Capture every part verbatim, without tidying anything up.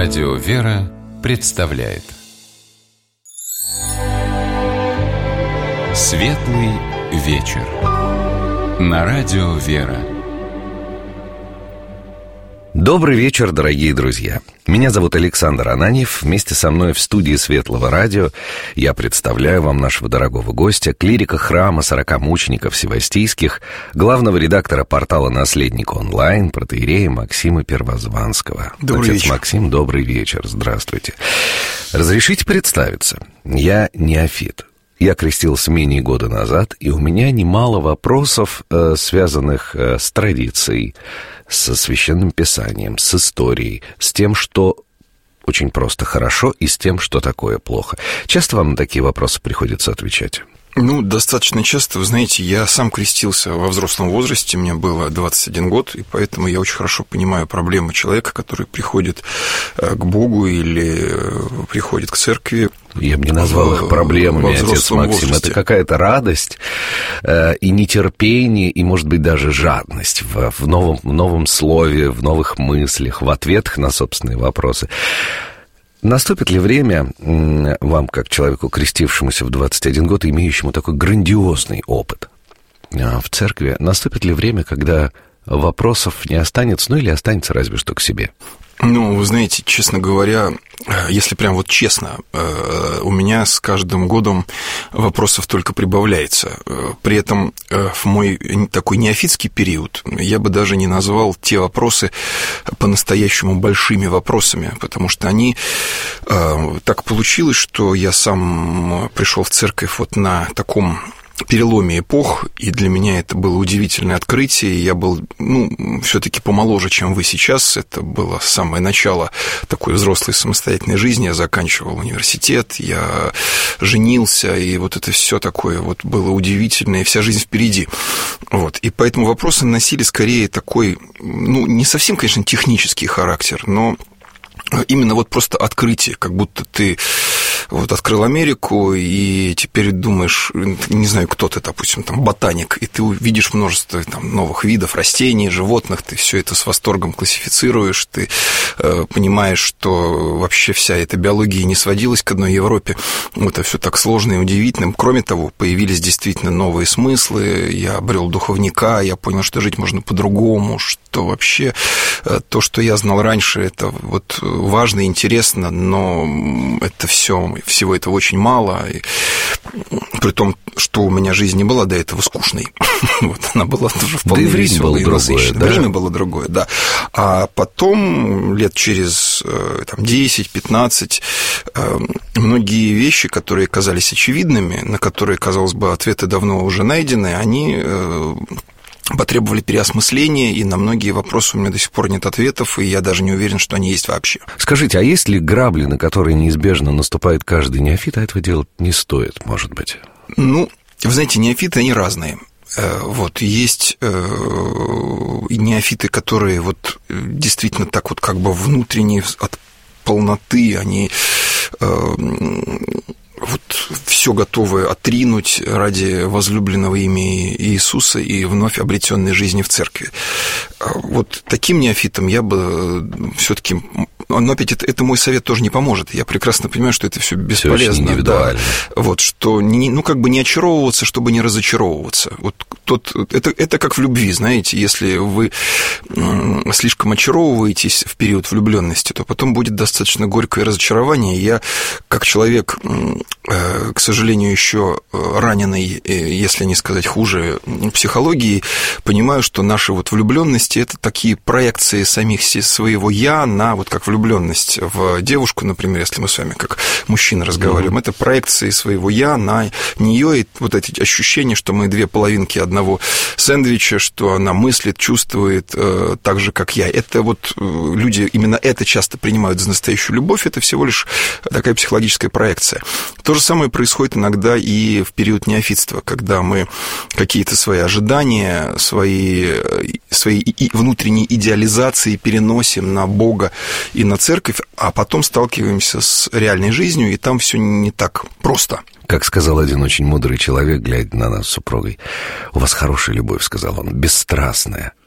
Радио «Вера» представляет Светлый вечер на Радио «Вера». Добрый вечер, дорогие друзья. Меня зовут Александр Ананьев. Вместе со мной в студии Светлого радио я представляю вам нашего дорогого гостя, клирика храма сорока мучеников севастийских, главного редактора портала «Наследник онлайн», протоиерея Максима Первозванского. Добрый Отец вечер. Максим, добрый вечер. Здравствуйте. Разрешите представиться. Я неофит. Я крестился менее года назад, и у меня немало вопросов, э, связанных э, с традицией, со Священным Писанием, с историей, с тем, что очень просто хорошо, и с тем, что такое плохо. Часто вам на такие вопросы приходится отвечать? Ну, достаточно часто. Вы знаете, я сам крестился во взрослом возрасте, мне было двадцать один год, и поэтому я очень хорошо понимаю проблемы человека, который приходит к Богу или приходит к церкви. Я бы не назвал их проблемами, отец Максим. Возрасте. Это какая-то радость э, и нетерпение, и, может быть, даже жадность в, в, новом, в новом слове, в новых мыслях, в ответах на собственные вопросы. Наступит ли время вам, как человеку, крестившемуся в двадцать один год, имеющему такой грандиозный опыт в церкви, наступит ли время, когда вопросов не останется, ну или останется разве что к себе? Ну, вы знаете, честно говоря, если прям вот честно, у меня с каждым годом вопросов только прибавляется. При этом в мой такой неофитский период я бы даже не назвал те вопросы по-настоящему большими вопросами, потому что они... Так получилось, что я сам пришел в церковь вот на таком... переломе эпох, и для меня это было удивительное открытие. Я был, ну, все-таки помоложе, чем вы сейчас. Это было самое начало такой взрослой самостоятельной жизни. Я заканчивал университет, я женился, и вот это все такое вот было удивительное, и вся жизнь впереди. Вот. И поэтому вопросы носили скорее такой, ну, не совсем, конечно, технический характер, но именно вот просто открытие, как будто ты вот открыл Америку, и теперь думаешь, не знаю, кто ты, допустим, там, ботаник, и ты увидишь множество там новых видов растений, животных, ты все это с восторгом классифицируешь, ты э, понимаешь, что вообще вся эта биология не сводилась к одной Европе, это все так сложно и удивительно. Кроме того, появились действительно новые смыслы, я обрел духовника, я понял, что жить можно по-другому, что вообще э, то, что я знал раньше, это вот важно и интересно, но это все всего этого очень мало, и при том, что у меня жизнь не была до этого скучной. Вот, она была тоже вполне да веселой и насыщенной. Да? Время было другое, да. А потом, лет через там, десять-пятнадцать, многие вещи, которые казались очевидными, на которые, казалось бы, ответы давно уже найдены, они... потребовали переосмысления, и на многие вопросы у меня до сих пор нет ответов, и я даже не уверен, что они есть вообще. Скажите, а есть ли грабли, на которые неизбежно наступает каждый неофит, а этого делать не стоит, может быть? Ну, вы знаете, неофиты, они разные. Вот, есть неофиты, которые вот действительно так вот как бы внутренне от полноты, они... вот все готовы отринуть ради возлюбленного ими Иисуса и вновь обретенной жизни в церкви. Вот таким неофитом я бы все-таки... Но опять это, это мой совет тоже не поможет. Я прекрасно понимаю, что это все бесполезно. Да. Вот, что не, ну, как бы не очаровываться, чтобы не разочаровываться. Вот тот, это, это как в любви, знаете, если вы слишком очаровываетесь в период влюбленности, то потом будет достаточно горькое разочарование. Я, как человек, к сожалению, еще раненый, если не сказать хуже, психологией, понимаю, что наши вот влюбленности это такие проекции самих своего я на вот как влюбленность в девушку, например, если мы с вами как мужчины разговариваем, mm-hmm. это проекции своего я на нее, и вот эти ощущения, что мы две половинки одного сэндвича, что она мыслит, чувствует э, так же, как я. Это вот э, люди именно это часто принимают за настоящую любовь, это всего лишь такая психологическая проекция. То же самое происходит иногда и в период неофитства, когда мы какие-то свои ожидания, свои, свои внутренние идеализации переносим на Бога и на церковь, а потом сталкиваемся с реальной жизнью, и там все не так просто. Как сказал один очень мудрый человек, глядя на нас с супругой, «У вас хорошая любовь», — сказал он, — «бесстрастная».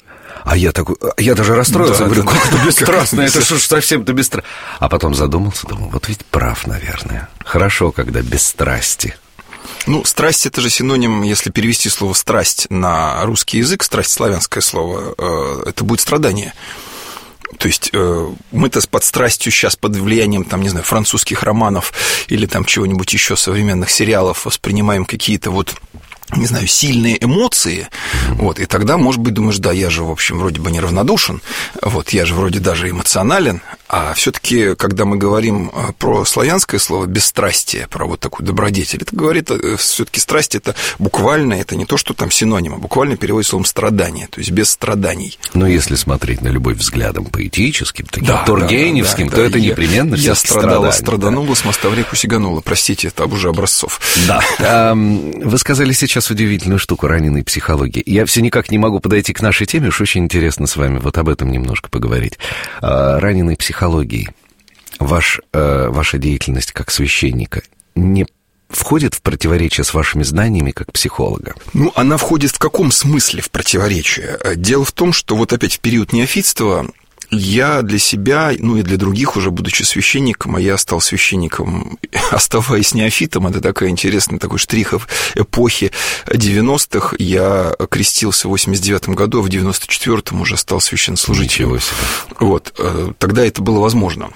А я такой, я даже расстроился, да, говорю, да, как это да, бесстрастно, это что ж совсем-то бесстрастно. А потом задумался, думал, вот ведь прав, наверное. Хорошо, когда без страсти. Ну, страсть – это же синоним, если перевести слово «страсть» на русский язык, страсть – славянское слово, это будет страдание. То есть мы-то под страстью сейчас, под влиянием, там, не знаю, французских романов или там чего-нибудь еще, современных сериалов, воспринимаем какие-то вот, не знаю, сильные эмоции, вот, и тогда, может быть, думаешь, да, я же, в общем, вроде бы неравнодушен, вот, я же вроде даже эмоционален, а все-таки, когда мы говорим про славянское слово бесстрастие, про вот такую добродетель, это говорит, все-таки страсть это буквально, это не то, что там синоним, а буквально переводится словом страдание, то есть без страданий. Но если смотреть на любовь взглядом поэтическим, таким да, тургеневским, да, да, то да, это я, непременно я страдала, страданула, да. С моста в реку сиганула, простите, это уже Образцов. Да. Вы сказали сейчас удивительную штуку раненой психологии. Я все никак не могу подойти к нашей теме, уж очень интересно с вами вот об этом немножко поговорить. Раненой психологии. Ваш, ваша деятельность как священника не входит в противоречие с вашими знаниями как психолога? Ну, она входит в каком смысле в противоречие? Дело в том, что вот опять в период неофитства я для себя, ну и для других, уже будучи священником, а я стал священником, оставаясь неофитом, это такая интересная такой штрих эпохи девяностых, я крестился в восемьдесят девятом году, а в девяносто четвёртом уже стал священнослужителем. Ничего себе. Вот, тогда это было возможно.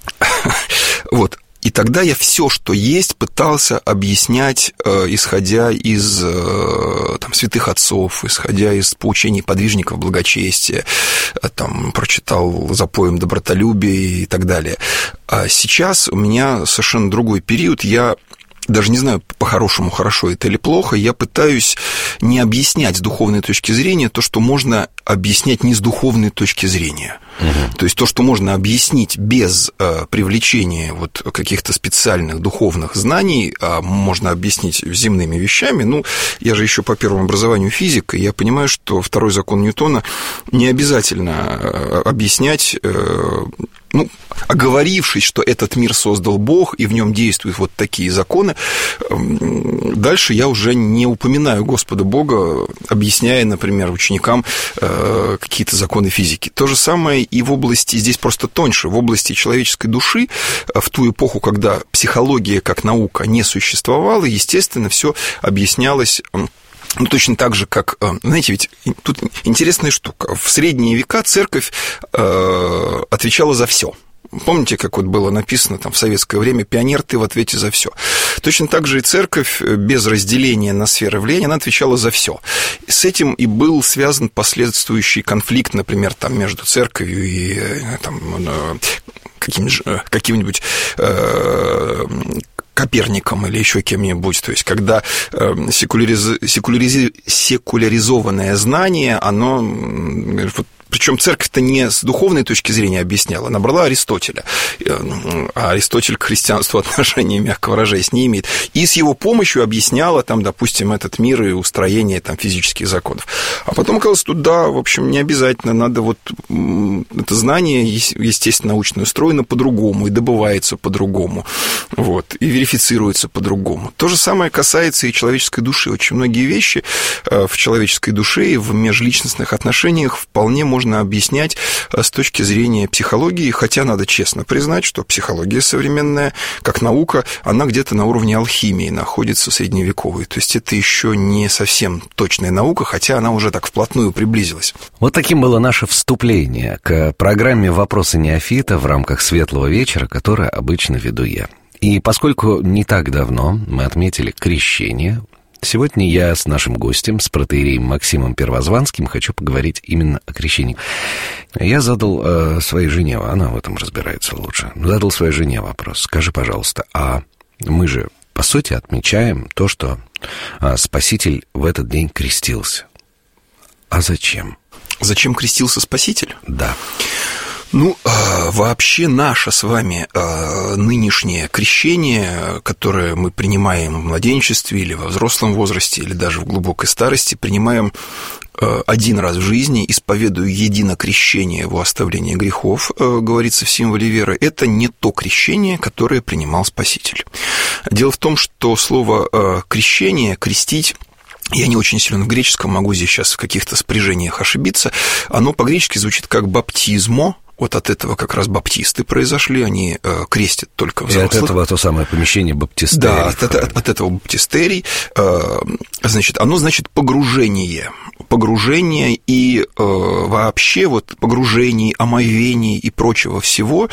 Вот. И тогда я все, что есть, пытался объяснять, э, исходя из э, там, святых отцов, исходя из поучений подвижников благочестия, э, там, прочитал «Запоем добротолюбия» и так далее. А сейчас у меня совершенно другой период. Я даже не знаю, по-хорошему, хорошо это или плохо, я пытаюсь не объяснять с духовной точки зрения то, что можно объяснять не с духовной точки зрения. Угу. То есть то, что можно объяснить без э, привлечения вот каких-то специальных духовных знаний, а можно объяснить земными вещами. Ну, я же еще по первому образованию физик, и я понимаю, что второй закон Ньютона не обязательно объяснять... Э, ну, оговорившись, что этот мир создал Бог, и в нем действуют вот такие законы, дальше я уже не упоминаю Господа Бога, объясняя, например, ученикам какие-то законы физики. То же самое и в области, здесь просто тоньше, в области человеческой души, в ту эпоху, когда психология как наука не существовала, естественно, все объяснялось... Ну, точно так же, как, знаете, ведь тут интересная штука. В средние века церковь э, отвечала за все. Помните, как вот было написано там в советское время: «Пионер, ты в ответе за все». Точно так же и церковь без разделения на сферы влияния, она отвечала за все. С этим и был связан последующий конфликт, например, там, между церковью и там, каким-нибудь... каким-нибудь э, Коперником или еще кем-нибудь, то есть когда секуляриз... секуляриз... секуляризованное знание, оно... Причем церковь-то не с духовной точки зрения объясняла, она брала Аристотеля, а Аристотель к христианству отношения, мягко выражаясь, не имеет, и с его помощью объясняла, там, допустим, этот мир и устроение там, физических законов. А потом оказалось, тут, да, в общем, не обязательно, надо вот это знание, естественно, научно устроено по-другому, и добывается по-другому, вот, и верифицируется по-другому. То же самое касается и человеческой души. Очень многие вещи в человеческой душе и в межличностных отношениях вполне можно можно объяснять с точки зрения психологии, хотя надо честно признать, что психология современная, как наука, она где-то на уровне алхимии находится средневековой. То есть это еще не совсем точная наука, хотя она уже так вплотную приблизилась. Вот таким было наше вступление к программе «Вопросы неофита» в рамках «Светлого вечера», которое обычно веду я. И поскольку не так давно мы отметили крещение, сегодня я с нашим гостем, с протоиереем Максимом Первозванским, хочу поговорить именно о крещении. Я задал э, своей жене, она в этом разбирается лучше, задал своей жене вопрос: скажи, пожалуйста, а мы же, по сути, отмечаем то, что э, Спаситель в этот день крестился. А зачем? Зачем крестился Спаситель? Да. Ну, вообще наше с вами нынешнее крещение, которое мы принимаем в младенчестве или во взрослом возрасте, или даже в глубокой старости, принимаем один раз в жизни, исповедуя едино крещение во оставление грехов, говорится в символе веры, это не то крещение, которое принимал Спаситель. Дело в том, что слово «крещение», «крестить», я не очень силен в греческом, могу здесь сейчас в каких-то спряжениях ошибиться, оно по-гречески звучит как «баптизмо». Вот от этого как раз баптисты произошли, они э, крестят только взрослых. И от этого то самое помещение баптистерий. Да, от, от, от этого баптистерий. Э, значит, оно значит погружение. Погружение и э, вообще вот погружений, омовений и прочего всего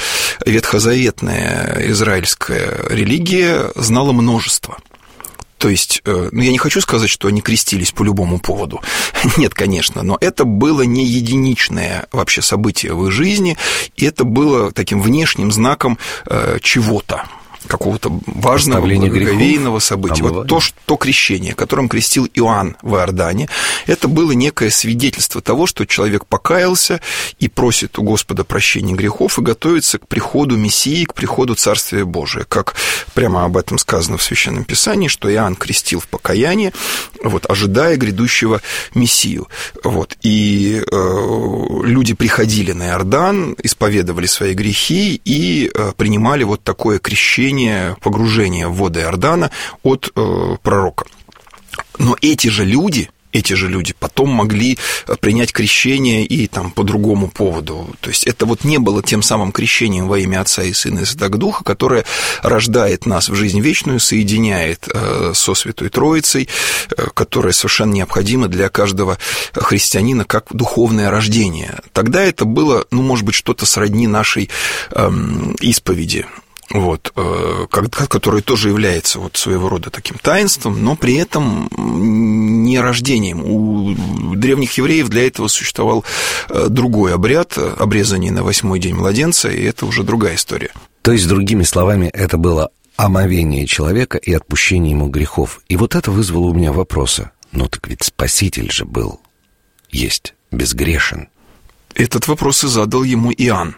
ветхозаветная израильская религия знала множество. То есть, ну, я не хочу сказать, что они крестились по любому поводу. Нет, конечно, но это было не единичное вообще событие в их жизни, и это было таким внешним знаком чего-то, какого-то важного, благоговейного события. Вот то, что крещение, которым крестил Иоанн в Иордане, это было некое свидетельство того, что человек покаялся и просит у Господа прощения грехов и готовится к приходу Мессии, к приходу Царствия Божия. Как прямо об этом сказано в Священном Писании, что Иоанн крестил в покаянии, вот, ожидая грядущего Мессию. Вот, и э, люди приходили на Иордан, исповедовали свои грехи и э, принимали вот такое крещение, погружение в воды Иордана от э, пророка. Но эти же люди, эти же люди потом могли принять крещение и там по другому поводу. То есть это вот не было тем самым крещением во имя Отца и Сына и Святаго Духа, которое рождает нас в жизнь вечную, соединяет э, со Святой Троицей, э, которое совершенно необходимо для каждого христианина как духовное рождение. Тогда это было, ну, может быть, что-то сродни нашей э, исповеди. Вот, который тоже является вот своего рода таким таинством, но при этом не рождением. У древних евреев для этого существовал другой обряд, обрезание на восьмой день младенца, и это уже другая история. То есть, другими словами, это было омовение человека и отпущение ему грехов. И вот это вызвало у меня вопросы. Ну так ведь Спаситель же был, есть, безгрешен. Этот вопрос и задал ему Иоанн.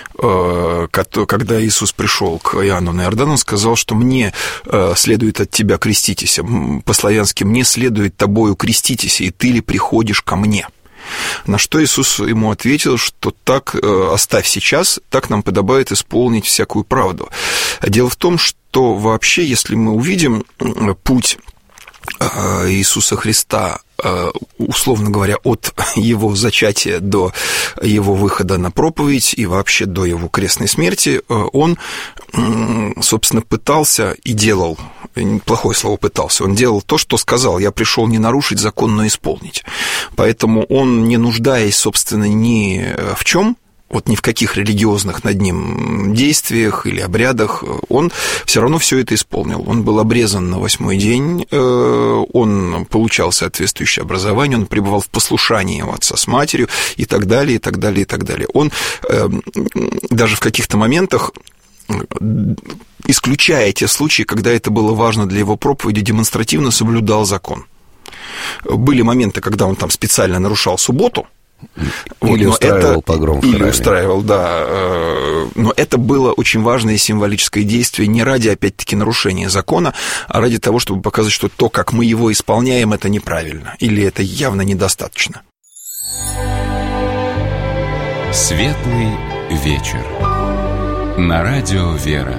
Когда Иисус пришел к Иоанну на Иордан, он сказал, что мне следует от тебя креститесь, по-славянски мне следует тобою креститесь, и ты ли приходишь ко мне? На что Иисус ему ответил, что так оставь сейчас, так нам подобает исполнить всякую правду. Дело в том, что вообще, если мы увидим путь Иисуса Христа, условно говоря, от его зачатия до его выхода на проповедь и вообще до его крестной смерти, он, собственно, пытался и делал, плохое слово пытался, он делал то, что сказал: я пришел не нарушить закон, но исполнить. Поэтому он, не нуждаясь, собственно, ни в чем, вот ни в каких религиозных над ним действиях или обрядах, он все равно все это исполнил. Он был обрезан на восьмой день, он получал соответствующее образование, он пребывал в послушании его отца с матерью и так далее, и так далее, и так далее. Он даже в каких-то моментах, исключая те случаи, когда это было важно для его проповеди, демонстративно соблюдал закон. Были моменты, когда он там специально нарушал субботу, или вот, устраивал это, погром в храме. Или устраивал, да. Но это было очень важное символическое действие не ради, опять-таки, нарушения закона, а ради того, чтобы показать, что то, как мы его исполняем, это неправильно, или это явно недостаточно. Светлый вечер. На радио «Вера».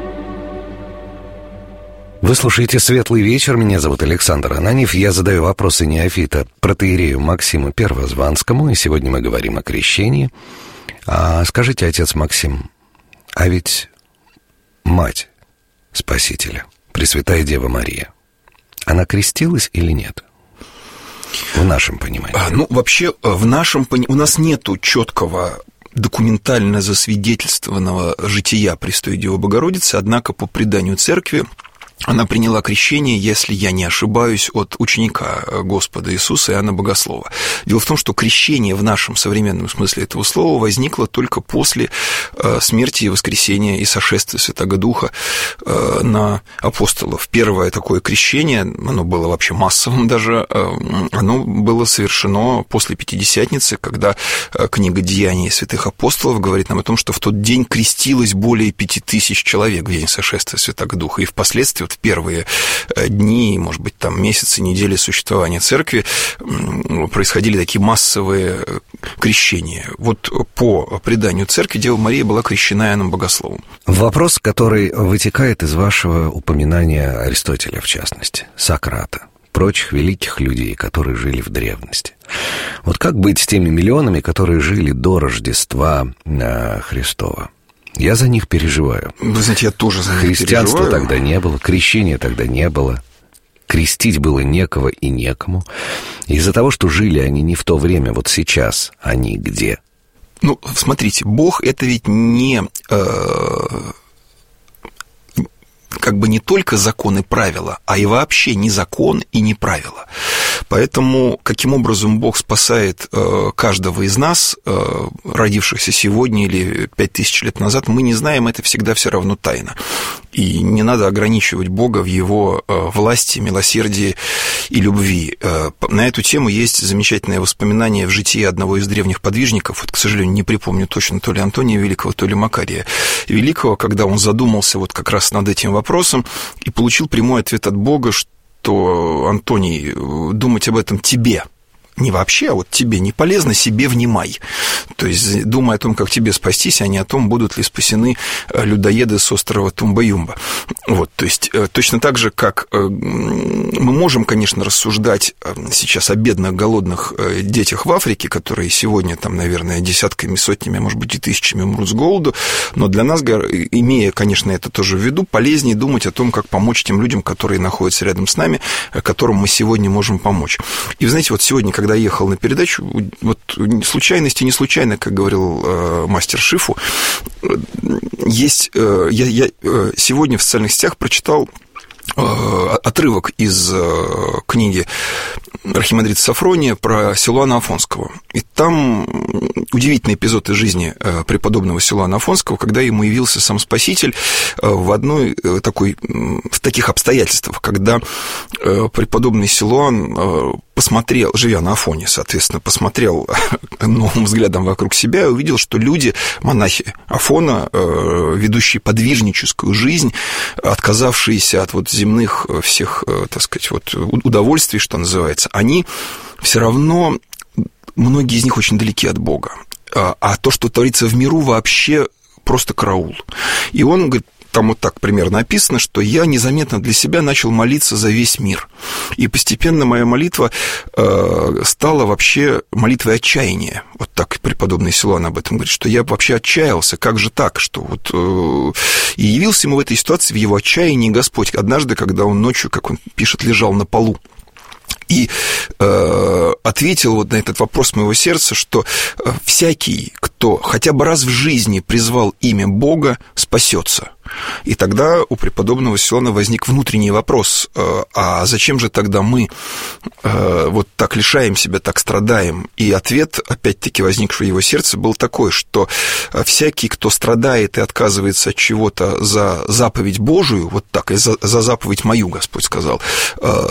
Вы слушаете «Светлый вечер». Меня зовут Александр Ананьев. Я задаю вопросы неофита протоиерею Максиму Первозванскому. И сегодня мы говорим о крещении. А скажите, отец Максим, а ведь мать Спасителя, Пресвятая Дева Мария, она крестилась или нет? В нашем понимании. А, ну, вообще, в нашем понимании у нас нету четкого документально засвидетельствованного жития Престой Девы Богородицы, однако по преданию церкви она приняла крещение, если я не ошибаюсь, от ученика Господа Иисуса Иоанна Богослова. Дело в том, что крещение в нашем современном смысле этого слова возникло только после смерти и воскресения и сошествия Святаго Духа на апостолов. Первое такое крещение, оно было вообще массовым даже, оно было совершено после Пятидесятницы, когда книга «Деяний святых апостолов» говорит нам о том, что в тот день крестилось более пяти тысяч человек в день сошествия Святаго Духа, и впоследствии в первые дни, может быть, там месяцы, недели существования церкви происходили такие массовые крещения. Вот по преданию церкви Дева Мария была крещена Иоанном Богословом. Вопрос, который вытекает из вашего упоминания Аристотеля, в частности, Сократа. прочих великих людей, которые жили в древности. Вот как быть с теми миллионами, которые жили до Рождества э, Христова? Я за них переживаю. Вы знаете, я тоже за них Христианства переживаю. тогда не было, крещения тогда не было. Крестить было некого и некому. Из-за того, что жили они не в то время, вот сейчас они где? Ну, смотрите, Бог — это ведь не... Э, как бы не только закон и правила, а и вообще не закон и не правила. Поэтому каким образом Бог спасает э, каждого из нас, э, родившихся сегодня или пять тысяч лет назад, мы не знаем, это всегда все равно тайна. И не надо ограничивать Бога в Его э, власти, милосердии и любви. Э, на эту тему есть замечательное воспоминание в житии одного из древних подвижников, вот, к сожалению, не припомню точно, то ли Антония Великого, то ли Макария Великого, когда он задумался вот как раз над этим вопросом и получил прямой ответ от Бога, что, Антоний, думать об этом тебе, не вообще, а вот тебе не полезно, себе внимай. То есть думай о том, как тебе спастись, а не о том, будут ли спасены людоеды с острова Тумба-Юмба. Вот, то есть точно так же, как мы можем, конечно, рассуждать сейчас о бедных, голодных детях в Африке, которые сегодня там, наверное, десятками, сотнями, может быть, и тысячами умрут с голоду, но для нас, имея, конечно, это тоже в виду, полезнее думать о том, как помочь тем людям, которые находятся рядом с нами, которым мы сегодня можем помочь. И вы знаете, вот сегодня, когда Когда ехал на передачу, вот случайности не случайно, как говорил э, мастер Шифу, есть... Э, я, я сегодня в социальных сетях прочитал э, отрывок из э, книги архимандрита Сафрония про Силуана Афонского. И там удивительный эпизод из жизни преподобного Силуана Афонского, когда ему явился сам Спаситель в одной такой, в таких обстоятельствах, когда преподобный Силуан посмотрел, живя на Афоне, соответственно, посмотрел новым взглядом вокруг себя и увидел, что люди, монахи Афона, ведущие подвижническую жизнь, отказавшиеся от вот земных всех, так сказать, вот удовольствий, что называется, они все равно, многие из них очень далеки от Бога. А то, что творится в миру, вообще просто караул. И он говорит, там вот так примерно написано, что я незаметно для себя начал молиться за весь мир. И постепенно моя молитва э, стала вообще молитвой отчаяния. Вот так преподобный Силуан об этом говорит, что я вообще отчаялся, как же так, что вот... Э, и явился ему в этой ситуации, в его отчаянии Господь. Однажды, когда он ночью, как он пишет, лежал на полу, и э, ответил вот на этот вопрос моего сердца, что всякий, кто хотя бы раз в жизни призвал имя Бога, спасется. И тогда у преподобного Силуана возник внутренний вопрос, э, а зачем же тогда мы э, вот так лишаем себя, так страдаем? И ответ, опять-таки, возникший в его сердце, был такой, что всякий, кто страдает и отказывается от чего-то за заповедь Божию, вот так, и за, за заповедь мою, Господь сказал, э,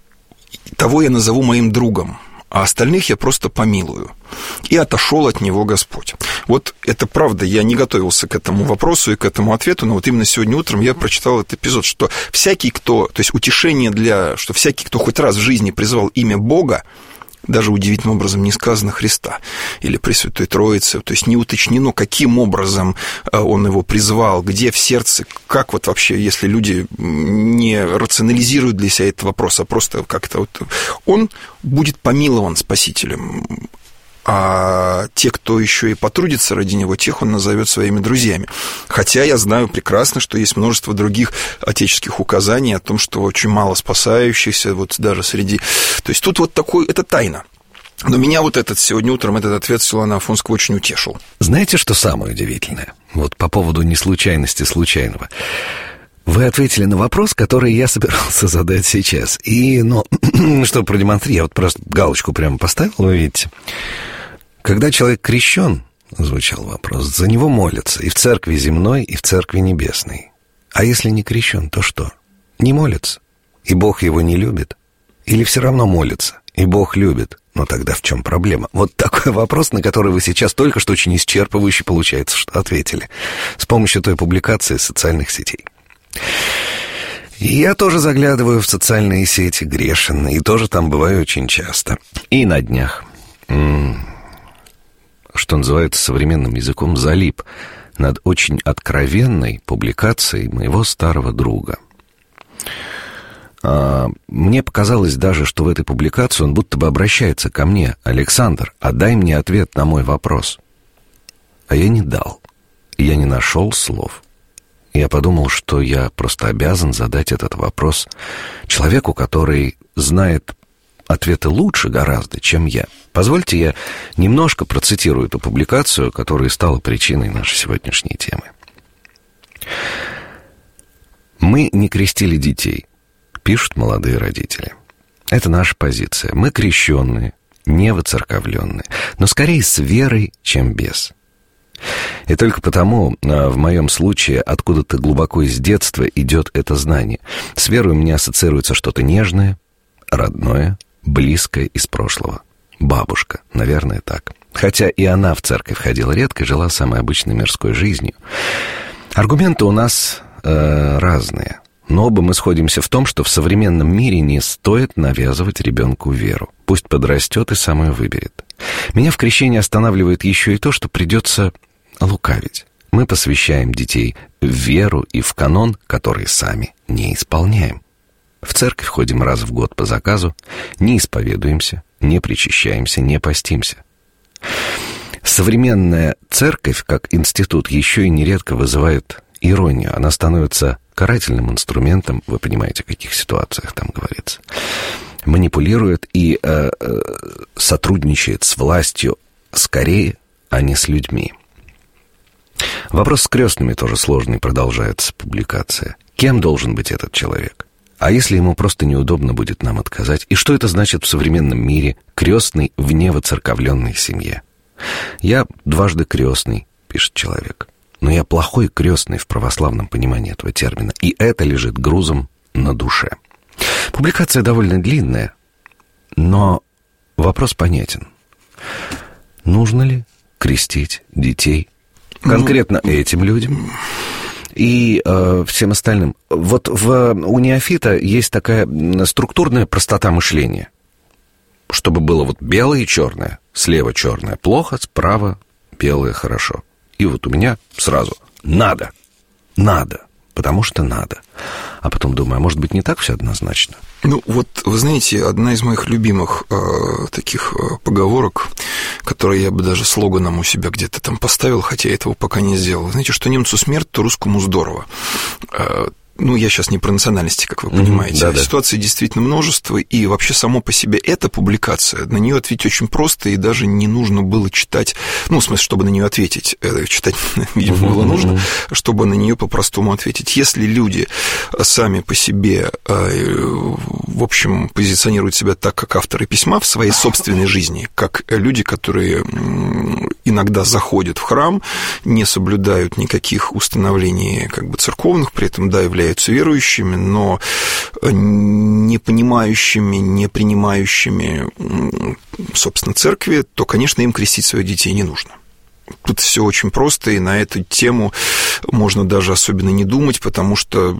того я назову моим другом, а остальных я просто помилую. И отошел от него Господь. Вот это правда, я не готовился к этому вопросу и к этому ответу, но вот именно сегодня утром я прочитал этот эпизод, что всякий, кто, то есть утешение для, что всякий, кто хоть раз в жизни призвал имя Бога, даже удивительным образом не сказано Христа или Пресвятой Троицы, то есть не уточнено, каким образом он его призвал, где в сердце, как вот вообще, если люди не рационализируют для себя этот вопрос, а просто как-то вот он будет помилован Спасителем. А те, кто еще и потрудится ради него, тех он назовет своими друзьями. Хотя я знаю прекрасно, что есть множество других отеческих указаний о том, что очень мало спасающихся, вот даже среди... То есть тут вот такой... Это тайна. Но меня вот этот сегодня утром, этот ответ Силуана Афонского очень утешил. Знаете, что самое удивительное? Вот по поводу неслучайности случайного. Вы ответили на вопрос, который я собирался задать сейчас. И, ну, чтобы продемонстрировать, я вот просто галочку прямо поставил, вы видите. Когда человек крещен, звучал вопрос, за него молятся и в церкви земной, и в церкви небесной. А если не крещен, то что? Не молится? И Бог его не любит? Или все равно молится, и Бог любит? Но тогда в чем проблема? Вот такой вопрос, на который вы сейчас только что очень исчерпывающе, получается, что ответили. С помощью той публикации социальных сетей. Я тоже заглядываю в социальные сети, грешен, и тоже там бываю очень часто. И на днях, что называется современным языком, залип над очень откровенной публикацией моего старого друга. Мне показалось даже, что в этой публикации он будто бы обращается ко мне: «Александр, отдай мне ответ на мой вопрос». А я не дал. Я не нашел слов. Я подумал, что я просто обязан задать этот вопрос человеку, который знает ответы лучше гораздо, чем я. Позвольте, я немножко процитирую эту публикацию, которая стала причиной нашей сегодняшней темы. «Мы не крестили детей», пишут молодые родители. Это наша позиция. Мы крещенные, не воцерковленные, но скорее с верой, чем без. И только потому, в моем случае, откуда-то глубоко из детства идет это знание. С верой у меня ассоциируется что-то нежное, родное, близкое из прошлого. Бабушка, наверное, так. Хотя и она в церковь ходила редко и жила самой обычной мирской жизнью. Аргументы у нас э, разные. Но оба мы сходимся в том, что в современном мире не стоит навязывать ребенку веру. Пусть подрастет и сам ее выберет. Меня в крещении останавливает еще и то, что придется лукавить. Мы посвящаем детей в веру и в канон, который сами не исполняем. В церковь ходим раз в год по заказу, не исповедуемся, не причащаемся, не постимся. Современная церковь, как институт, еще и нередко вызывает иронию. Она становится карательным инструментом, вы понимаете, в каких ситуациях там говорится. Манипулирует и э, э, сотрудничает с властью скорее, а не с людьми. Вопрос с крестными тоже сложный, продолжается публикация. Кем должен быть этот человек? А если ему просто неудобно будет нам отказать? И что это значит в современном мире крестный в невоцерковленной семье? Я дважды крестный, пишет человек. Но я плохой крестный в православном понимании этого термина. И это лежит грузом на душе. Публикация довольно длинная, но вопрос понятен. Нужно ли крестить детей конкретно ну, этим людям и э, всем остальным? Вот в, у неофита есть такая структурная простота мышления. Чтобы было вот белое и черное. Слева черное плохо, справа белое хорошо. И вот у меня сразу надо, надо, потому что надо. А потом думаю, а может быть не так все однозначно? Ну вот, вы знаете, одна из моих любимых э, таких э, поговорок, которые я бы даже слоганом у себя где-то там поставил, хотя я этого пока не сделал. Вы знаете, что немцу смерть, то русскому здорово. Э, Ну, я сейчас не про национальности, как вы понимаете. Mm-hmm, да, Ситуаций да. действительно множество, и вообще само по себе эта публикация, на нее ответить очень просто, и даже не нужно было читать, ну, в смысле, чтобы на нее ответить, читать, видимо, mm-hmm. было нужно, чтобы на нее по-простому ответить. Если люди сами по себе, в общем, позиционируют себя так, как авторы письма в своей собственной жизни, как люди, которые иногда заходят в храм, не соблюдают никаких установлений как бы церковных, при этом, да, являются верующими, но не понимающими, не принимающими, собственно, церкви, то, конечно, им крестить своих детей не нужно. Тут все очень просто, и на эту тему можно даже особенно не думать, потому что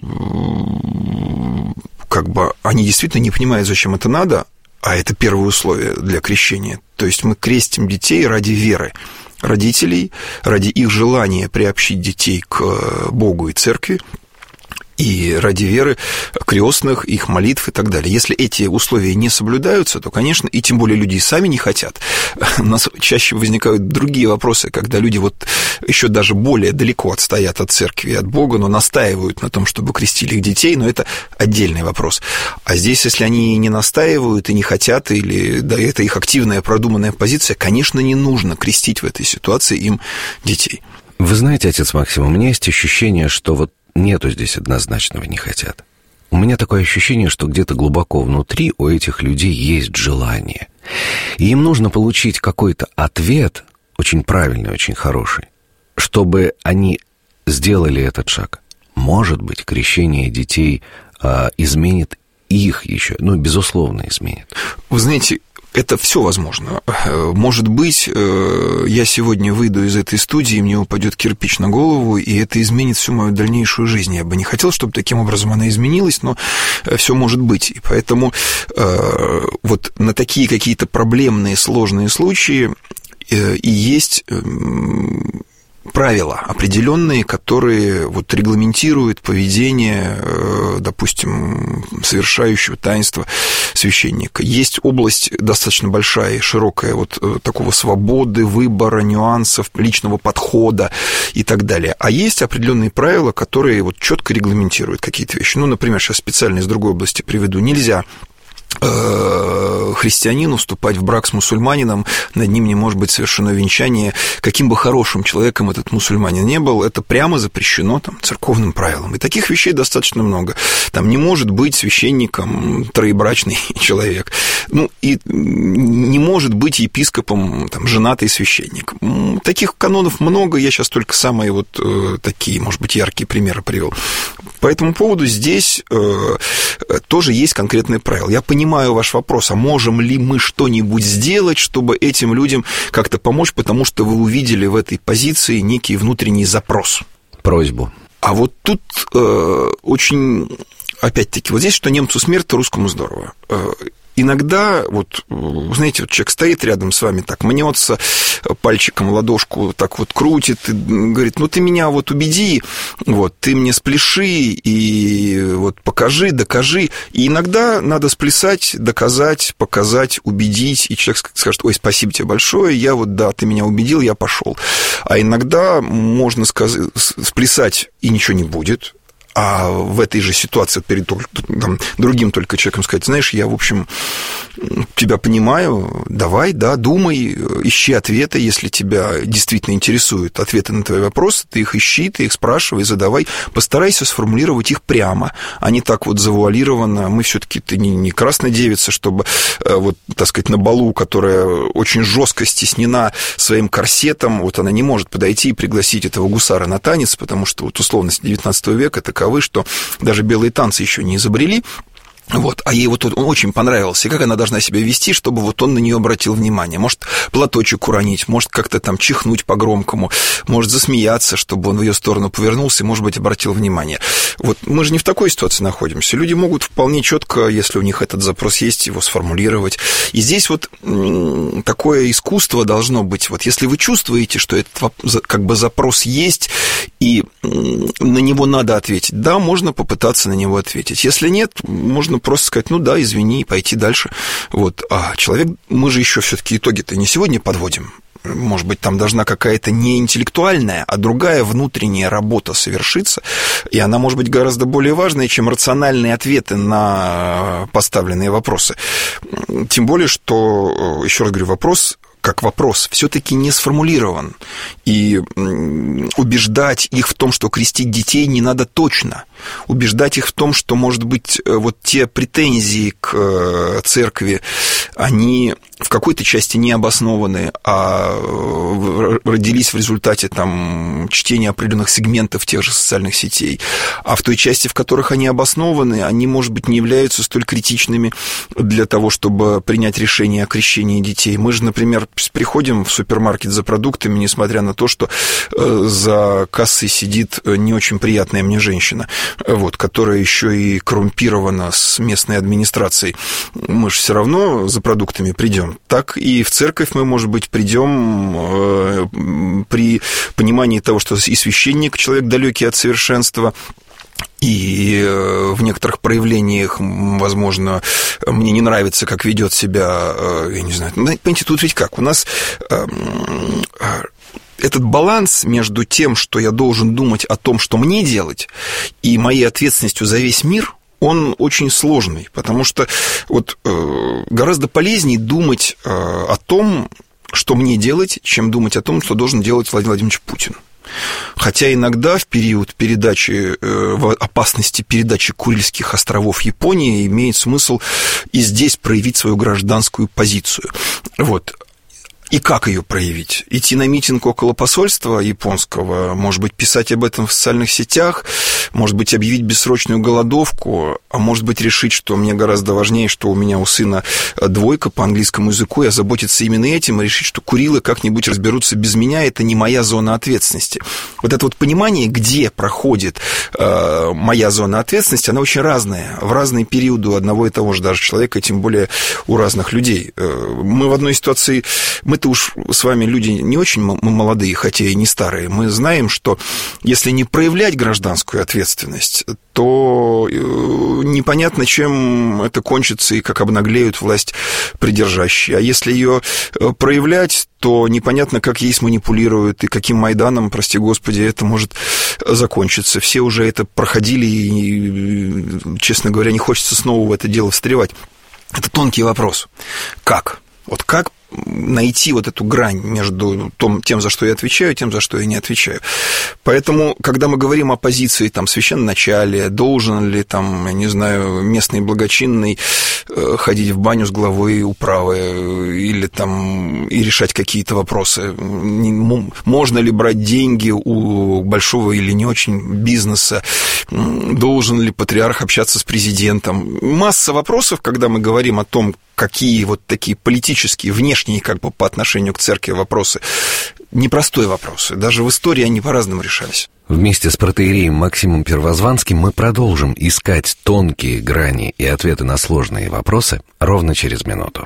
как бы они действительно не понимают, зачем это надо, а это первое условие для крещения. То есть мы крестим детей ради веры родителей, ради их желания приобщить детей к Богу и церкви, и ради веры крестных, их молитв и так далее. Если эти условия не соблюдаются, то, конечно, и тем более люди и сами не хотят. У нас чаще возникают другие вопросы, когда люди вот еще даже более далеко отстоят от церкви и от Бога, но настаивают на том, чтобы крестили их детей, но это отдельный вопрос. А здесь, если они не настаивают и не хотят, или да, это их активная продуманная позиция, конечно, не нужно крестить в этой ситуации им детей. Вы знаете, отец Максим, у меня есть ощущение, что вот нету здесь однозначного «не хотят». У меня такое ощущение, что где-то глубоко внутри у этих людей есть желание. И им нужно получить какой-то ответ, очень правильный, очень хороший, чтобы они сделали этот шаг. Может быть, крещение детей а, изменит их еще, ну, безусловно, изменит. Вы знаете, это все возможно. Может быть, я сегодня выйду из этой студии, мне упадет кирпич на голову, и это изменит всю мою дальнейшую жизнь. Я бы не хотел, чтобы таким образом она изменилась, но все может быть. И поэтому вот на такие какие-то проблемные, сложные случаи и есть правила определенные, которые вот регламентируют поведение, допустим, совершающего таинство священника. Есть область достаточно большая и широкая вот такого свободы, выбора, нюансов, личного подхода и так далее. А есть определенные правила, которые вот четко регламентируют какие-то вещи. Ну, например, сейчас специально из другой области приведу. Нельзя христианину вступать в брак с мусульманином, над ним не может быть совершено венчание, каким бы хорошим человеком этот мусульманин не был, это прямо запрещено там, церковным правилам. И таких вещей достаточно много. Там не может быть священником троебрачный человек. Ну, и не может быть епископом там, женатый священник. Таких канонов много, я сейчас только самые вот такие, может быть, яркие примеры привел. По этому поводу здесь тоже есть конкретные правила. Я понимаю, Понимаю ваш вопрос, а можем ли мы что-нибудь сделать, чтобы этим людям как-то помочь, потому что вы увидели в этой позиции некий внутренний запрос. Просьбу. А вот тут э, очень, опять-таки, вот здесь, что немцу смерть, то русскому здорово. Э, иногда, вот, знаете, вот человек стоит рядом с вами, так мнется, пальчиком ладошку так вот крутит, и говорит, ну, ты меня вот убеди, вот, ты мне спляши, и вот покажи, докажи. И иногда надо сплясать, доказать, показать, убедить, и человек скажет, ой, спасибо тебе большое, я вот, да, ты меня убедил, я пошел. А иногда можно сказать, сплясать, и ничего не будет. А в этой же ситуации перед там, другим только человеком сказать, знаешь, я, в общем, тебя понимаю, давай, да, думай, ищи ответы, если тебя действительно интересуют ответы на твои вопросы, ты их ищи, ты их спрашивай, задавай, постарайся сформулировать их прямо, а не так вот завуалированно. Мы все-таки, ты не, не красная девица, чтобы, вот, так сказать, на балу, которая очень жестко стеснена своим корсетом, вот она не может подойти и пригласить этого гусара на танец, потому что вот условность девятнадцатого века таковы, что даже белые танцы еще не изобрели. Вот, а ей вот он очень понравился, и как она должна себя вести, чтобы вот он на нее обратил внимание. Может, платочек уронить, может, как-то там чихнуть по-громкому, может, засмеяться, чтобы он в ее сторону повернулся и, может быть, обратил внимание. Вот мы же не в такой ситуации находимся. Люди могут вполне четко, если у них этот запрос есть, его сформулировать. И здесь вот такое искусство должно быть. Вот если вы чувствуете, что этот как бы запрос есть, и на него надо ответить, да, можно попытаться на него ответить. Если нет, можно просто сказать, ну да, извини, и пойти дальше. Вот. А человек, мы же еще все-таки итоги-то не сегодня подводим. Может быть, там должна какая-то не интеллектуальная, а другая внутренняя работа совершиться, и она может быть гораздо более важной, чем рациональные ответы на поставленные вопросы. Тем более, что, еще раз говорю, вопрос как вопрос все-таки не сформулирован. И убеждать их в том, что крестить детей не надо точно. Убеждать их в том, что, может быть, вот те претензии к церкви, они в какой-то части не обоснованы, а родились в результате там, чтения определенных сегментов тех же социальных сетей. А в той части, в которых они обоснованы, они, может быть, не являются столь критичными для того, чтобы принять решение о крещении детей. Мы же, например, приходим в супермаркет за продуктами, несмотря на то, что за кассой сидит не очень приятная мне женщина, вот, которая еще и коррумпирована с местной администрацией. Мы же все равно за продуктами придем. Так и в церковь мы, может быть, придем при понимании того, что и священник человек далекий от совершенства, и в некоторых проявлениях, возможно, мне не нравится, как ведет себя, я не знаю, понимаете, тут ведь как, у нас этот баланс между тем, что я должен думать о том, что мне делать, и моей ответственностью за весь мир, он очень сложный, потому что вот гораздо полезнее думать о том, что мне делать, чем думать о том, что должен делать Владимир Владимирович Путин. Хотя иногда в период передачи, в опасности передачи Курильских островов Японии имеет смысл и здесь проявить свою гражданскую позицию. Вот. И как ее проявить? Идти на митинг около посольства японского, может быть, писать об этом в социальных сетях, может быть, объявить бессрочную голодовку, а может быть, решить, что мне гораздо важнее, что у меня у сына двойка по английскому языку, и озаботиться именно этим, и решить, что Курилы как-нибудь разберутся без меня, это не моя зона ответственности. Вот это вот понимание, где проходит э, моя зона ответственности, она очень разная, в разные периоды у одного и того же даже человека, и тем более у разных людей. Мы в одной ситуации, мы мы-то уж с вами люди не очень молодые, хотя и не старые, мы знаем, что если не проявлять гражданскую ответственность, то непонятно, чем это кончится и как обнаглеют власть придержащие. А если ее проявлять, то непонятно, как ей сманипулируют и каким Майданом, прости господи, это может закончиться. Все уже это проходили, и, честно говоря, не хочется снова в это дело встревать. Это тонкий вопрос. Как? Вот как найти вот эту грань между том, тем, за что я отвечаю, и тем, за что я не отвечаю. Поэтому, когда мы говорим о позиции там, священноначалия, должен ли, там, я не знаю, местный благочинный ходить в баню с главой управы или там, и решать какие-то вопросы, можно ли брать деньги у большого или не очень бизнеса, должен ли патриарх общаться с президентом. Масса вопросов, когда мы говорим о том, какие вот такие политические, внешние как бы по отношению к церкви вопросы. Непростой вопрос. Даже в истории они по-разному решались. Вместе с протоиереем Максимом Первозванским мы продолжим искать тонкие грани и ответы на сложные вопросы ровно через минуту.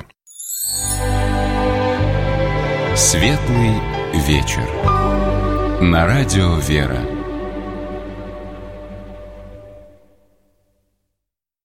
Светлый вечер. На радио «Вера».